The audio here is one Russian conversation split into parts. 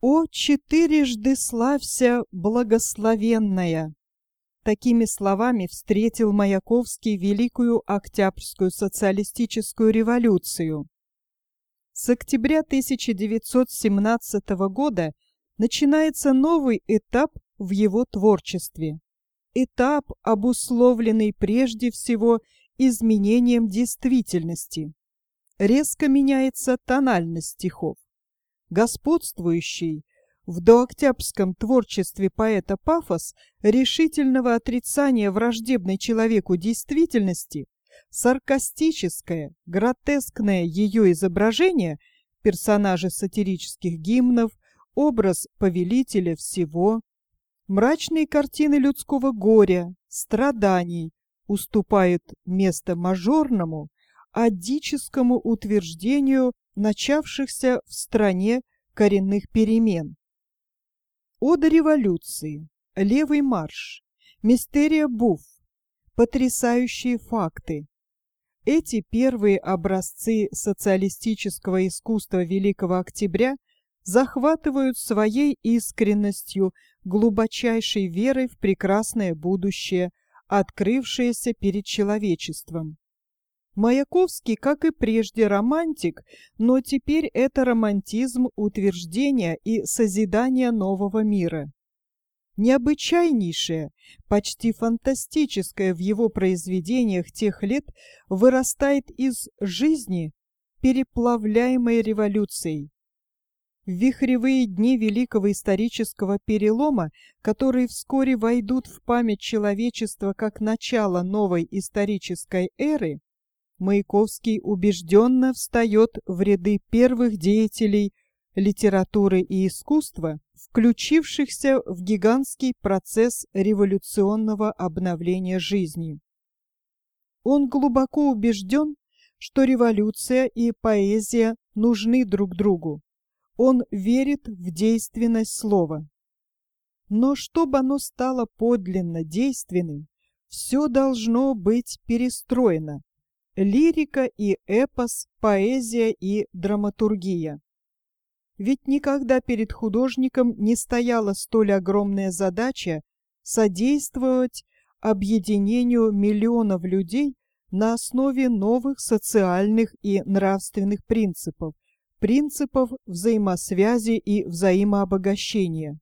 «О, четырежды славься, благословенная!» Такими словами встретил Маяковский Великую Октябрьскую социалистическую революцию. С октября 1917 года начинается новый этап в его творчестве. Этап, обусловленный прежде всего изменением действительности. Резко меняется тональность стихов. Господствующий в дооктябрьском творчестве поэта пафос решительного отрицания враждебной человеку действительности, саркастическое, гротескное ее изображение, персонажи сатирических гимнов, образ повелителя всего, мрачные картины людского горя, страданий уступают место мажорному, адическому утверждению начавшихся в стране коренных перемен. Ода революции, левый марш, мистерия буфф, потрясающие факты. Эти первые образцы социалистического искусства Великого Октября захватывают своей искренностью, глубочайшей верой в прекрасное будущее, открывшееся перед человечеством. Маяковский, как и прежде, романтик, но теперь это романтизм утверждения и созидания нового мира. Необычайнейшее, почти фантастическое в его произведениях тех лет вырастает из жизни, переплавляемой революцией. В вихревые дни великого исторического перелома, которые вскоре войдут в память человечества как начало новой исторической эры, Маяковский убежденно встает в ряды первых деятелей литературы и искусства, включившихся в гигантский процесс революционного обновления жизни. Он глубоко убежден, что революция и поэзия нужны друг другу. Он верит в действенность слова. Но чтобы оно стало подлинно действенным, все должно быть перестроено. Лирика и эпос, поэзия и драматургия. Ведь никогда перед художником не стояла столь огромная задача содействовать объединению миллионов людей на основе новых социальных и нравственных принципов, принципов взаимосвязи и взаимообогащения.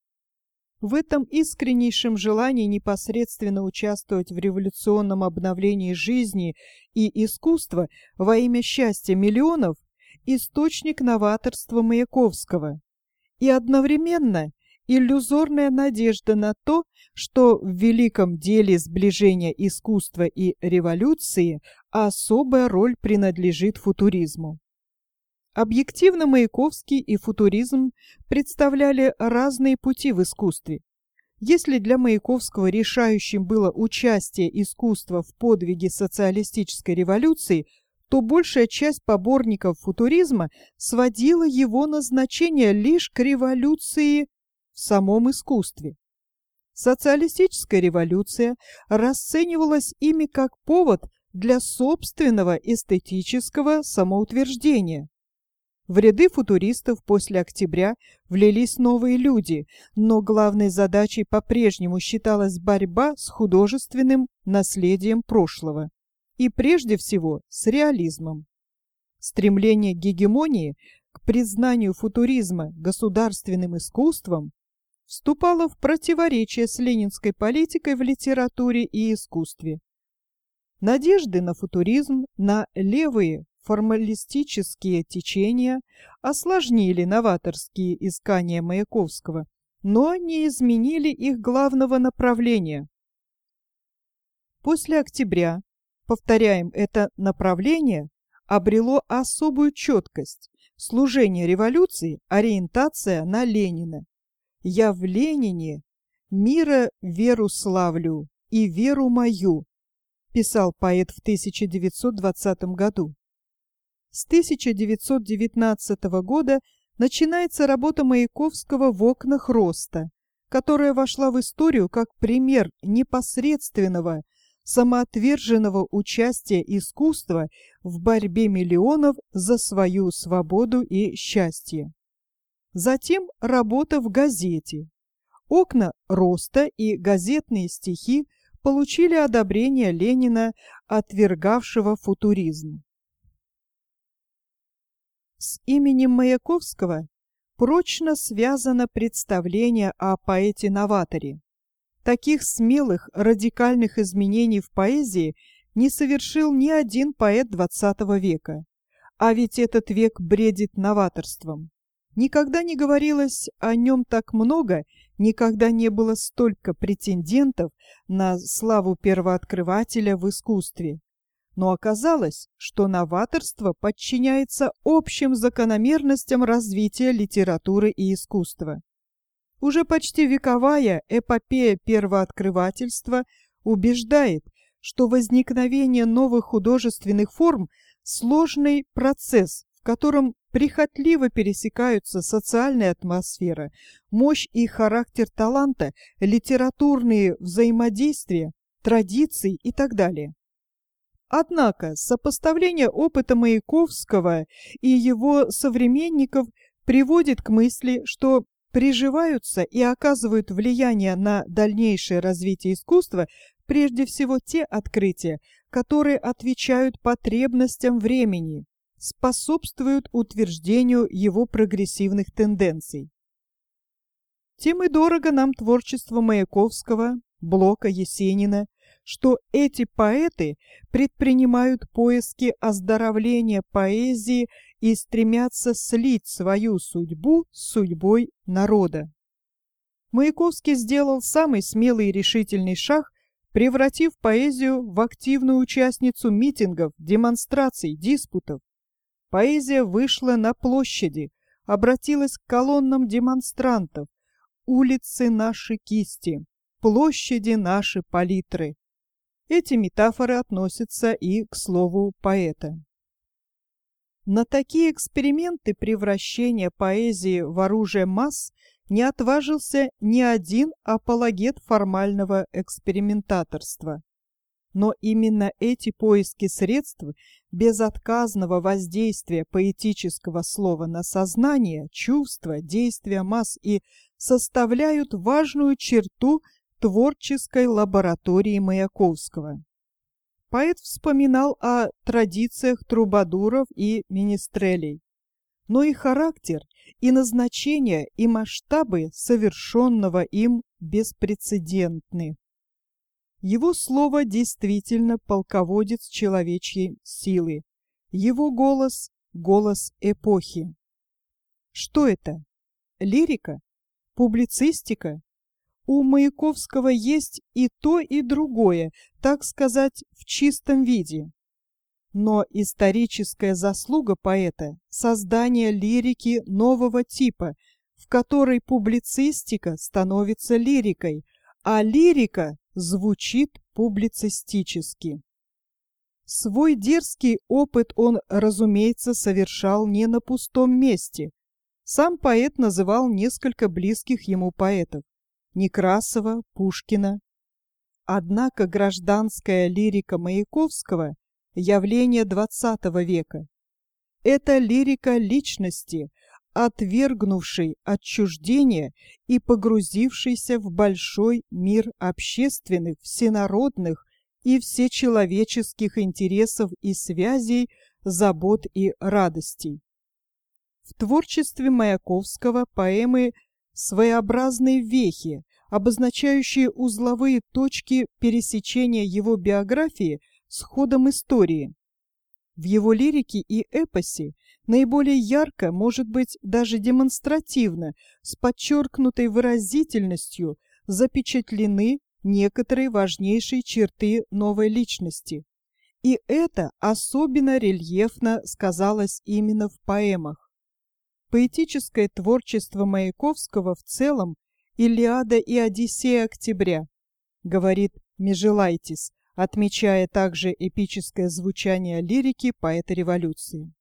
В этом искреннейшем желании непосредственно участвовать в революционном обновлении жизни и искусства во имя счастья миллионов источник новаторства Маяковского и одновременно иллюзорная надежда на то, что в великом деле сближения искусства и революции особая роль принадлежит футуризму. Объективно Маяковский и футуризм представляли разные пути в искусстве. Если для Маяковского решающим было участие искусства в подвиге социалистической революции, то большая часть поборников футуризма сводила его назначение лишь к революции в самом искусстве. Социалистическая революция расценивалась ими как повод для собственного эстетического самоутверждения. В ряды футуристов после октября влились новые люди, но главной задачей по-прежнему считалась борьба с художественным наследием прошлого и прежде всего с реализмом. Стремление к гегемонии, к признанию футуризма государственным искусством вступало в противоречие с ленинской политикой в литературе и искусстве. Надежды на футуризм, на левые формалистические течения осложнили новаторские искания Маяковского, но не изменили их главного направления. После октября, повторяем, это направление обрело особую четкость, служение революции, ориентация на Ленина. «Я в Ленине мира веру славлю и веру мою», писал поэт в 1920 году. С 1919 года начинается работа Маяковского в окнах роста, которая вошла в историю как пример непосредственного, самоотверженного участия искусства в борьбе миллионов за свою свободу и счастье. Затем работа в газете. «Окна роста» и газетные стихи получили одобрение Ленина, отвергавшего футуризм. С именем Маяковского прочно связано представление о поэте-новаторе. Таких смелых, радикальных изменений в поэзии не совершил ни один поэт XX века. А ведь этот век бредит новаторством. Никогда не говорилось о нем так много, никогда не было столько претендентов на славу первооткрывателя в искусстве. Но оказалось, что новаторство подчиняется общим закономерностям развития литературы и искусства. Уже почти вековая эпопея первооткрывательства убеждает, что возникновение новых художественных форм – сложный процесс, в котором прихотливо пересекаются социальная атмосфера, мощь и характер таланта, литературные взаимодействия, традиции и так далее. Однако сопоставление опыта Маяковского и его современников приводит к мысли, что приживаются и оказывают влияние на дальнейшее развитие искусства прежде всего те открытия, которые отвечают потребностям времени, способствуют утверждению его прогрессивных тенденций. Тем и дорого нам творчество Маяковского, Блока, Есенина, что эти поэты предпринимают поиски оздоровления поэзии и стремятся слить свою судьбу с судьбой народа. Маяковский сделал самый смелый и решительный шаг, превратив поэзию в активную участницу митингов, демонстраций, диспутов. Поэзия вышла на площади, обратилась к колоннам демонстрантов. Улицы наши кисти, площади наши палитры. Эти метафоры относятся и к слову поэта. На такие эксперименты превращения поэзии в оружие масс не отважился ни один апологет формального экспериментаторства. Но именно эти поиски средств безотказного воздействия поэтического слова на сознание, чувства, действия масс и составляют важную черту творческой лаборатории Маяковского. Поэт вспоминал о традициях трубадуров и менестрелей, но и характер, и назначение, и масштабы совершенного им беспрецедентны. Его слово действительно полководец человечьей силы, его голос – голос эпохи. Что это? Лирика? Публицистика? У Маяковского есть и то, и другое, так сказать, в чистом виде. Но историческая заслуга поэта – создание лирики нового типа, в которой публицистика становится лирикой, а лирика звучит публицистически. Свой дерзкий опыт он, разумеется, совершал не на пустом месте. Сам поэт называл несколько близких ему поэтов – Некрасова, Пушкина. Однако гражданская лирика Маяковского – явление XX века. Это лирика личности, отвергнувшей отчуждение и погрузившейся в большой мир общественных, всенародных и всечеловеческих интересов и связей, забот и радостей. В творчестве Маяковского поэмы своеобразные вехи, обозначающие узловые точки пересечения его биографии с ходом истории. В его лирике и эпосе наиболее ярко, может быть, даже демонстративно, с подчеркнутой выразительностью запечатлены некоторые важнейшие черты новой личности. И это особенно рельефно сказалось именно в поэмах. Поэтическое творчество Маяковского в целом «Илиада и Одиссея октября», говорит Межелайтис, отмечая также эпическое звучание лирики поэта революции.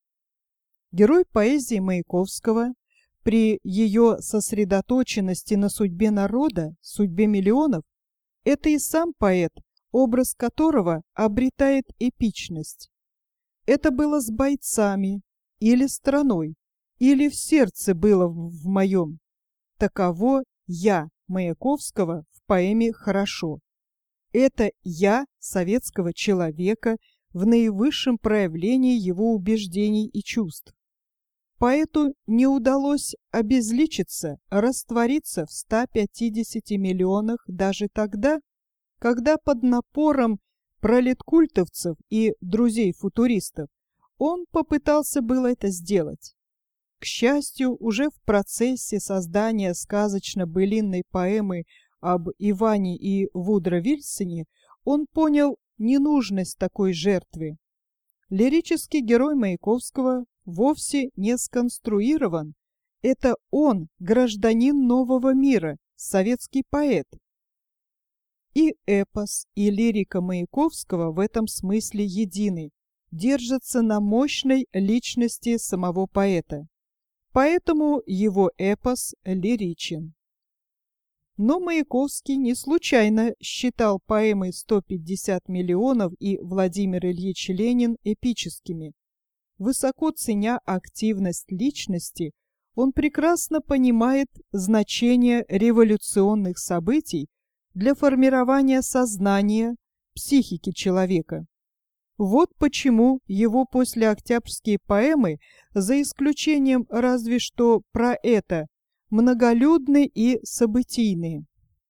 Герой поэзии Маяковского при ее сосредоточенности на судьбе народа, судьбе миллионов, это и сам поэт, образ которого обретает эпичность. Это было с бойцами или страной, или в сердце было в моем. Таково «я» Маяковского в поэме «Хорошо». Это «я» советского человека в наивысшем проявлении его убеждений и чувств. Поэту не удалось обезличиться, раствориться в 150 миллионах даже тогда, когда под напором пролеткультовцев и друзей-футуристов он попытался было это сделать. К счастью, уже в процессе создания сказочно-былинной поэмы об Иване и Вудро Вильсоне он понял ненужность такой жертвы. Лирический герой Маяковского вовсе не сконструирован. Это он, гражданин нового мира, советский поэт. И эпос, и лирика Маяковского в этом смысле едины, держатся на мощной личности самого поэта. Поэтому его эпос лиричен. Но Маяковский не случайно считал поэмы «150 миллионов» и «Владимир Ильич Ленин» эпическими. Высоко ценя активность личности, он прекрасно понимает значение революционных событий для формирования сознания, психики человека. Вот почему его послеоктябрьские поэмы, за исключением разве что про это, многолюдны и событийны.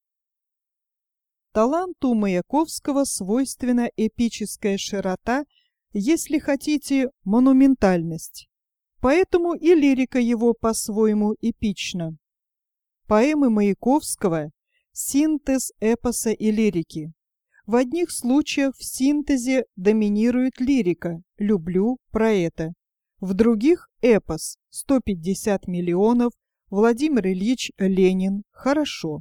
Таланту Маяковского свойственна эпическая широта, если хотите, монументальность. Поэтому и лирика его по-своему эпична. Поэмы Маяковского – синтез эпоса и лирики. В одних случаях в синтезе доминирует лирика «люблю про это», в других – эпос «150 миллионов», Владимир Ильич Ленин «Хорошо».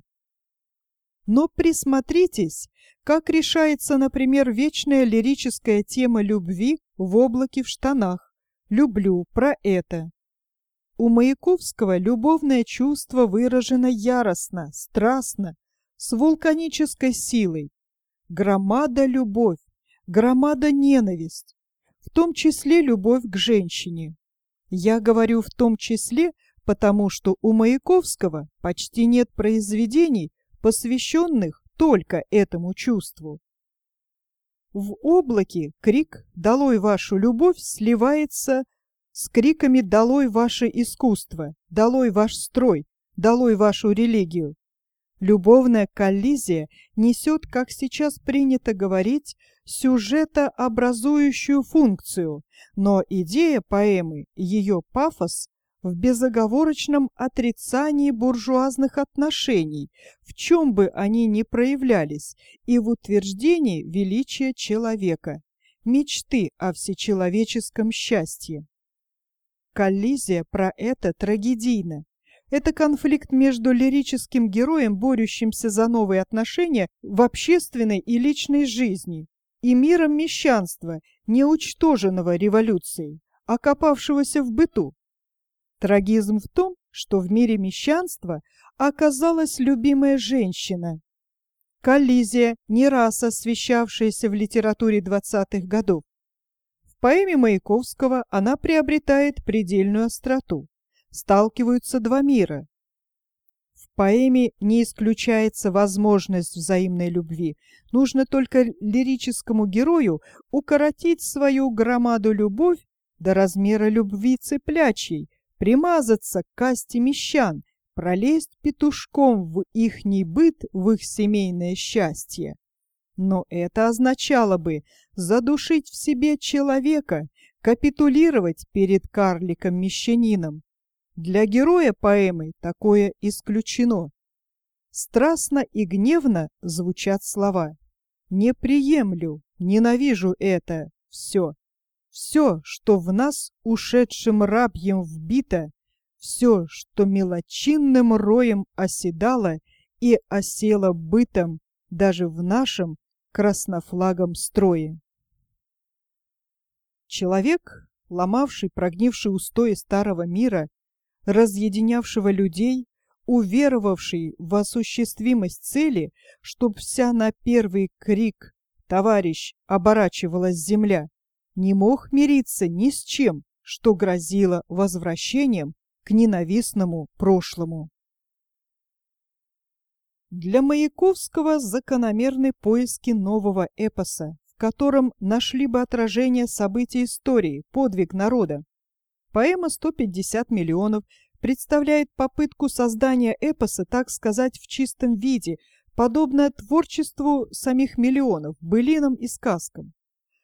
Но присмотритесь, как решается, например, вечная лирическая тема любви в «Облаке в штанах» «Люблю про это». У Маяковского любовное чувство выражено яростно, страстно, с вулканической силой. Громада любовь, громада ненависть, в том числе любовь к женщине. Я говорю в том числе, потому что у Маяковского почти нет произведений, посвященных только этому чувству. В «Облаке» крик «Долой вашу любовь» сливается с криками «Долой ваше искусство», «Долой ваш строй», «Долой вашу религию». Любовная коллизия несет, как сейчас принято говорить, сюжетообразующую функцию, но идея поэмы, ее пафос в безоговорочном отрицании буржуазных отношений, в чем бы они ни проявлялись, и в утверждении величия человека, мечты о всечеловеческом счастье. Коллизия про это трагедийна. Это конфликт между лирическим героем, борющимся за новые отношения в общественной и личной жизни, и миром мещанства, неуничтоженного революцией, окопавшегося в быту. Трагизм в том, что в мире мещанства оказалась любимая женщина. Коллизия, не раз освещавшаяся в литературе 20-х годов. В поэме Маяковского она приобретает предельную остроту. Сталкиваются два мира. В поэме не исключается возможность взаимной любви. Нужно только лирическому герою укоротить свою громаду любовь до размера любви цыплячьей, примазаться к касте мещан, пролезть петушком в ихний быт, в их семейное счастье. Но это означало бы задушить в себе человека, капитулировать перед карликом-мещанином. Для героя поэмы такое исключено. Страстно и гневно звучат слова. «Не приемлю, ненавижу это все. Все, что в нас ушедшим рабьем вбито, все, что мелочинным роем оседало и осело бытом даже в нашем краснофлагом строе». Человек, ломавший прогнившие устои старого мира, разъединявшего людей, уверовавший в осуществимость цели, чтоб вся на первый крик «Товарищ!» оборачивалась земля, не мог мириться ни с чем, что грозило возвращением к ненавистному прошлому. Для Маяковского закономерны поиски нового эпоса, в котором нашли бы отражение событий истории, подвиг народа. Поэма «150 миллионов» представляет попытку создания эпоса, так сказать, в чистом виде, подобно творчеству самих миллионов, былинам и сказкам.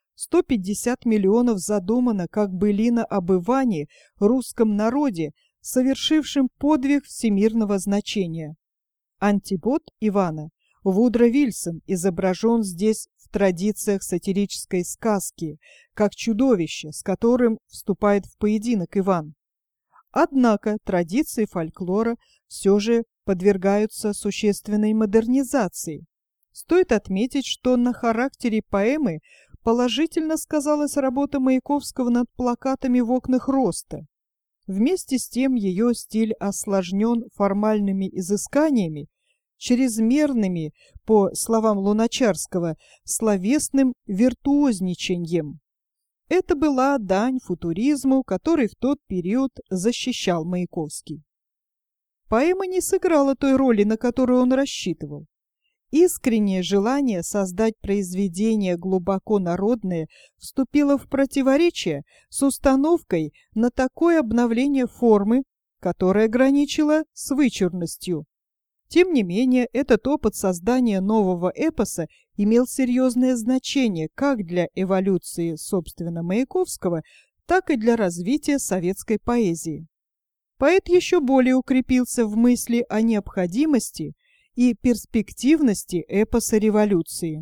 150 миллионов задумано как былина об Иване, русском народе, совершившем подвиг всемирного значения. Антипод Ивана, Вудро Вильсон, изображен здесь в традициях сатирической сказки, как чудовище, с которым вступает в поединок Иван. Однако традиции фольклора все же подвергаются существенной модернизации. Стоит отметить, что на характере поэмы положительно сказалась работа Маяковского над плакатами в окнах Роста. Вместе с тем ее стиль осложнен формальными изысканиями, чрезмерными, по словам Луначарского, словесным виртуозничаньем. Это была дань футуризму, который в тот период защищал Маяковский. Поэма не сыграла той роли, на которую он рассчитывал. Искреннее желание создать произведение глубоко народное вступило в противоречие с установкой на такое обновление формы, которое граничило с вычурностью. Тем не менее, этот опыт создания нового эпоса имел серьезное значение как для эволюции, собственно, Маяковского, так и для развития советской поэзии. Поэт еще более укрепился в мысли о необходимости и перспективности эпоса революции.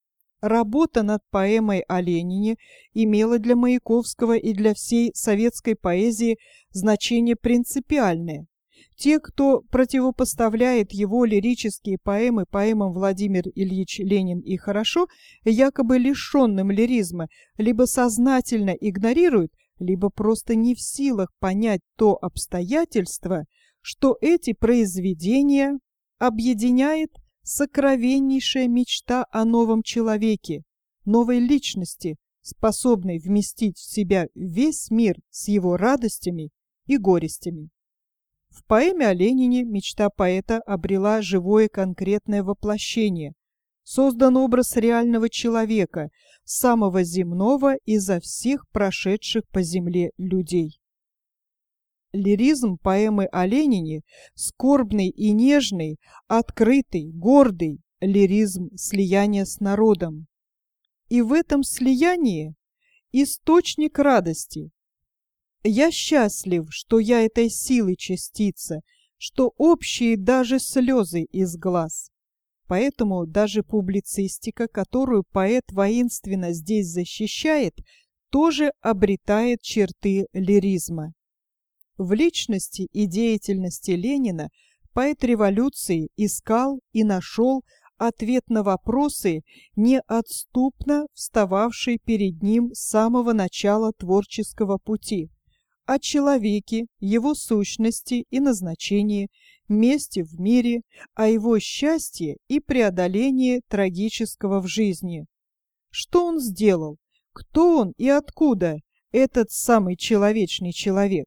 Работа над поэмой о Ленине имела для Маяковского и для всей советской поэзии значение принципиальное. Те, кто противопоставляет его лирические поэмы поэмам «Владимир Ильич Ленин» и «Хорошо», якобы лишенным лиризма, либо сознательно игнорируют, либо просто не в силах понять то обстоятельство, что эти произведения объединяет сокровеннейшая мечта о новом человеке, новой личности, способной вместить в себя весь мир с его радостями и горестями. В поэме о Ленине мечта поэта обрела живое конкретное воплощение. Создан образ реального человека, самого земного изо всех прошедших по земле людей. Лиризм поэмы о Ленине – скорбный и нежный, открытый, гордый лиризм слияния с народом. И в этом слиянии источник радости. Я счастлив, что я этой силы частица, что общие даже слезы из глаз. Поэтому даже публицистика, которую поэт воинственно здесь защищает, тоже обретает черты лиризма. В личности и деятельности Ленина поэт революции искал и нашел ответ на вопросы, неотступно встававшие перед ним с самого начала творческого пути. О человеке, его сущности и назначении, месте в мире, о его счастье и преодолении трагического в жизни. Что он сделал? Кто он и откуда этот самый человечный человек?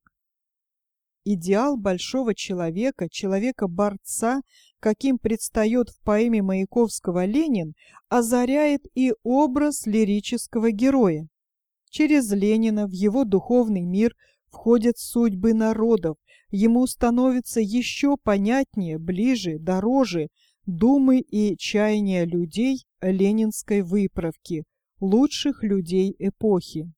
Идеал большого человека, человека-борца, каким предстает в поэме Маяковского «Ленин», озаряет и образ лирического героя. Через Ленина в его духовный мир входят судьбы народов, ему становится еще понятнее, ближе, дороже думы и чаяния людей ленинской выправки, лучших людей эпохи.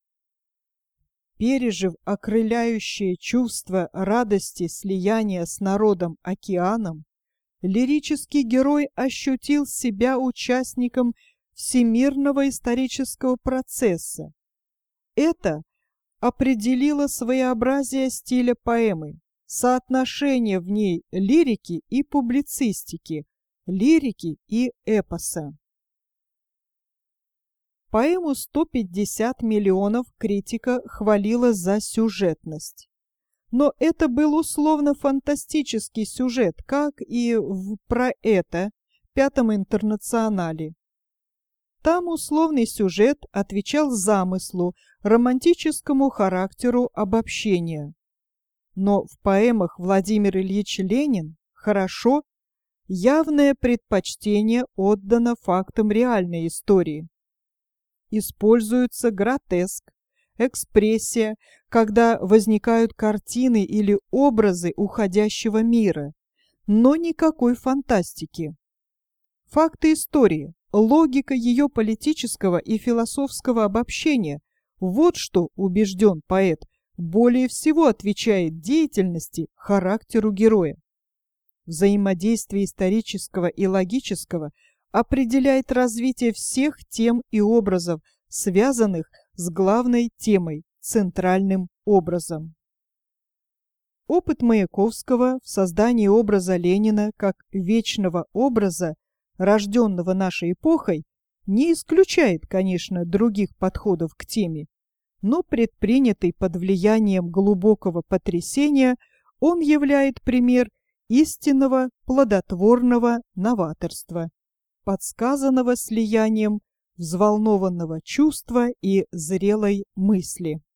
Пережив окрыляющее чувство радости слияния с народом-океаном, лирический герой ощутил себя участником всемирного исторического процесса. Это определило своеобразие стиля поэмы, соотношение в ней лирики и публицистики, лирики и эпоса. Поэму «150 миллионов» критика хвалила за сюжетность. Но это был условно-фантастический сюжет, как и в «Про это» Пятом интернационале. Там условный сюжет отвечал замыслу, романтическому характеру обобщения. Но в поэмах Владимир Ильич Ленин хорошо, явное предпочтение отдано фактам реальной истории. Используется гротеск, экспрессия, когда возникают картины или образы уходящего мира, но никакой фантастики. Факты истории, логика ее политического и философского обобщения – вот что, убежден поэт, более всего отвечает деятельности, характеру героя. Взаимодействие исторического и логического определяет развитие всех тем и образов, связанных с главной темой, центральным образом. Опыт Маяковского в создании образа Ленина как вечного образа, рожденного нашей эпохой, не исключает, конечно, других подходов к теме, но предпринятый под влиянием глубокого потрясения, он являет пример истинного плодотворного новаторства, подсказанного слиянием взволнованного чувства и зрелой мысли.